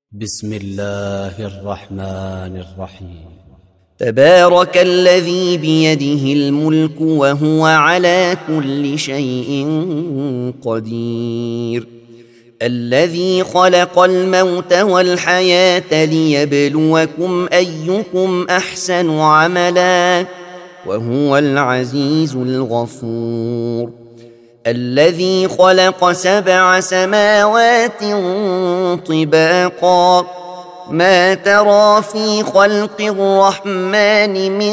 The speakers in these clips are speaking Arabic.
بسم الله الرحمن الرحيم. تبارك الذي بيده الملك وهو على كل شيء قدير، الذي خلق الموت والحياة ليبلوكم أيكم أحسن عملا وهو العزيز الغفور، الذي خلق 7 سماوات طباقا ما ترى في خلق الرحمن من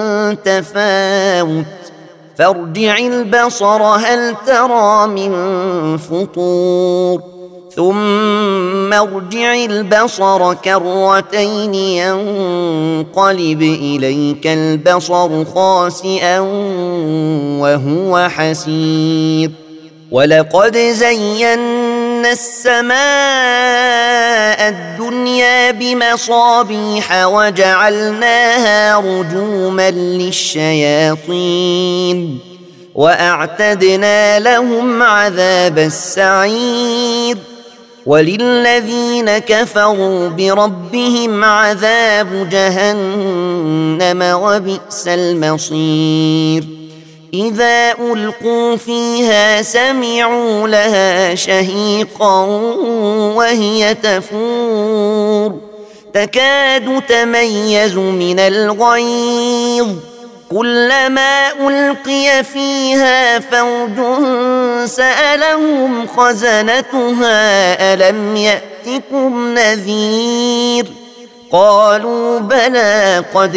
تفاوت فارجع البصر هل ترى من فطور ثم ارجع البصر كرتين ينقلب إليك البصر خاسئا وهو حسير، ولقد زينا السماء الدنيا بمصابيح وجعلناها رجوما للشياطين وأعتدنا لهم عذاب السعير، وللذين كفروا بربهم عذاب جهنم وبئس المصير، إذا ألقوا فيها سمعوا لها شهيقا وهي تفور تكاد تميز من الغيظ كلما ألقي فيها فوج سألهم خزنتها ألم يأتكم نذير قالوا بلى قد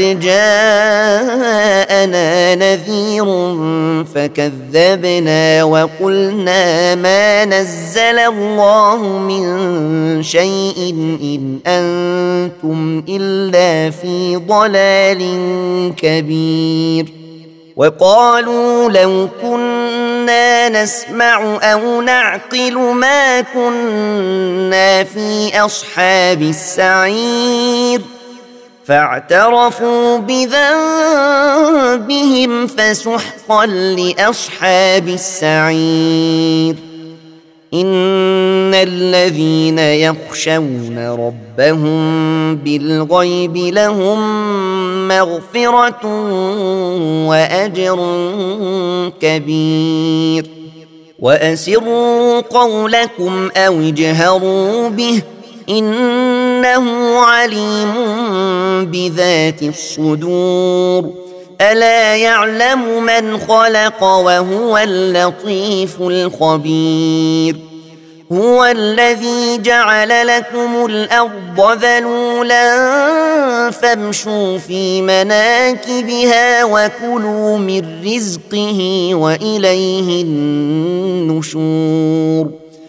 جاءنا نذير فكذبنا وقلنا ما نزل الله من شيء إن أنتم إلا في ضلال كبير، وقالوا لو كنا نسمع أو نعقل ما كنا في أصحاب السعير، فاعترفوا بذنبهم فسحقا لأصحاب السعير، إن الذين يخشون ربهم بالغيب لهم مغفرة وأجر كبير، وأسروا قولكم أو اجهروا به إنه عليم بذات الصدور، ألا يعلم من خلق وهو اللطيف الخبير، هو الذي جعل لكم الأرض ذلولا فامشوا في مناكبها وكلوا من رزقه وإليه النشور،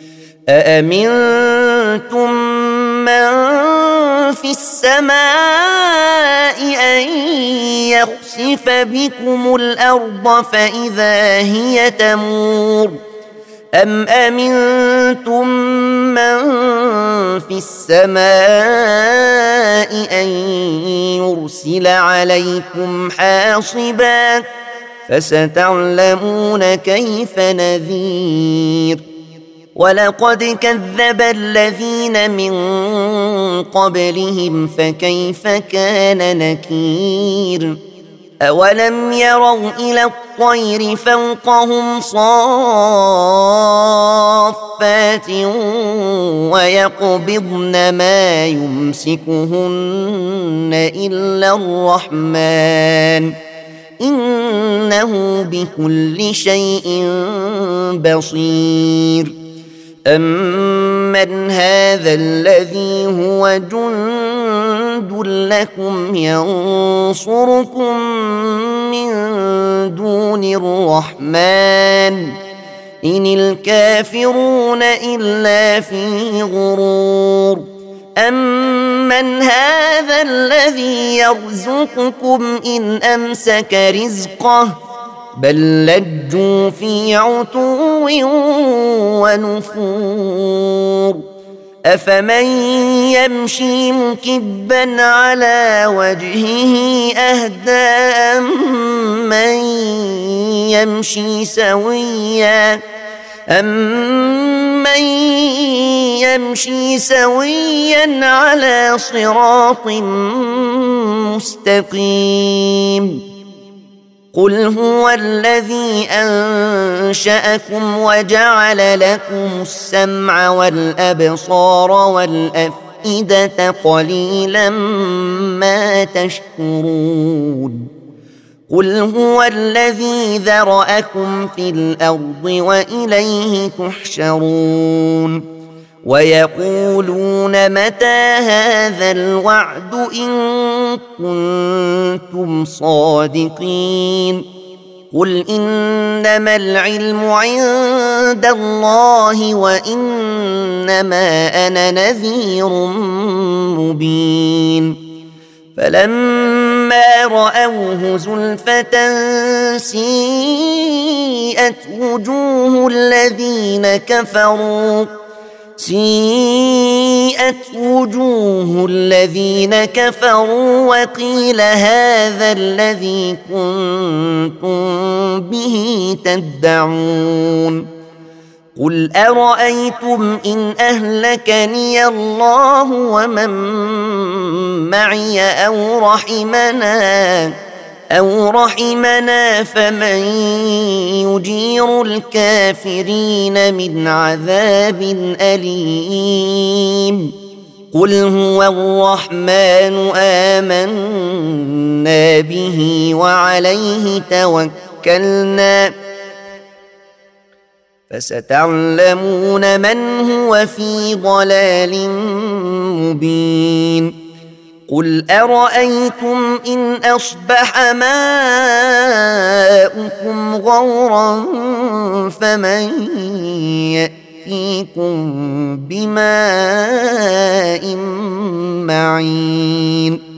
أأمنتم من في السماء أن يخسف بكم الأرض فإذا هي تمور، أم أمنتم من في السماء أن يرسل عليكم حاصبا فستعلمون كيف نذير، ولقد كذب الذين من قبلهم فكيف كان نكير، أولم يروا إلى الطير فوقهم صافات ويقبضن ما يمسكهن إلا الرحمن إنه بكل شيء بصير، أمن هذا الذي هو جند لكم ينصركم من دون الرحمن إن الكافرون إلا في غرور، أمن هذا الذي يرزقكم إن أمسك رزقه بل لجوا في عتو ونفور، أفمن يمشي مكبا على وجهه أهدى أمن يمشي سويا أمن من يمشي سويا على صراط مستقيم قل هو الذي أنشأكم وجعل لكم السمع والأبصار والأفئدة قليلا ما تشكرون قل هو الذي ذرأكم في الأرض وإليه تحشرون ويقولون متى هذا الوعد إن كنتم صادقين قل إنما العلم عند الله وإنما أنا نذير مبين فلما رأوه زلفة سيئت وجوه الذين كفروا وقيل هذا الذي كنتم به تدعون قل أرأيتم إن أهلكني الله ومن معي أو رحمنا فمن يجير الكافرين من عذاب أليم قل هو الرحمن آمنا به وعليه توكلنا فستعلمون من هو في ضلال مبين قل أرأيتم إن أصبح ماؤكم غورا فمن يأتيكم بماء معين